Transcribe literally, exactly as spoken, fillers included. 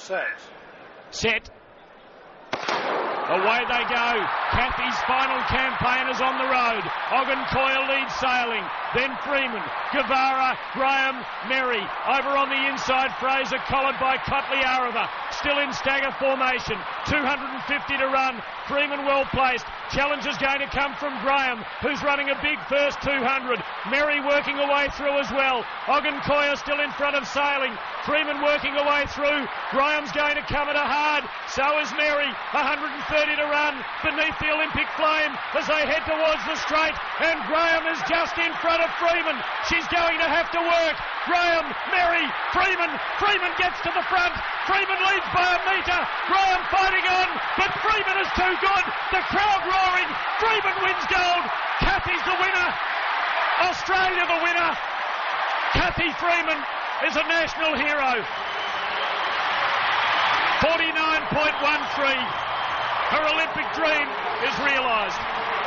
set. Set. Away they go. Cathy's final campaign is on the road. Ogunkoya leads sailing. Then Freeman, Guevara, Graham, Merry. Over on the inside, Fraser collared by Cotley Arava. Still in stagger formation. two hundred fifty to run. Freeman well placed. Challenge is going to come from Graham, who's running a big first two hundred. Merry working away through as well. Ogunkoya still in front of sailing. Freeman working away through. Graham's going to come at a hard. So is Merry. one hundred thirty to run beneath the Olympic flame as they head towards the straight. And Graham is just in front of Freeman. She's going to have to work. Graham, Merry, Freeman. Freeman gets to the front. Freeman leads by a metre. Graham fighting on, but Freeman is too good. The crowd roaring. Freeman wins gold. Cathy's the winner. Australia the winner. Cathy Freeman is a national hero. forty-nine point one three. Her Olympic dream is realised.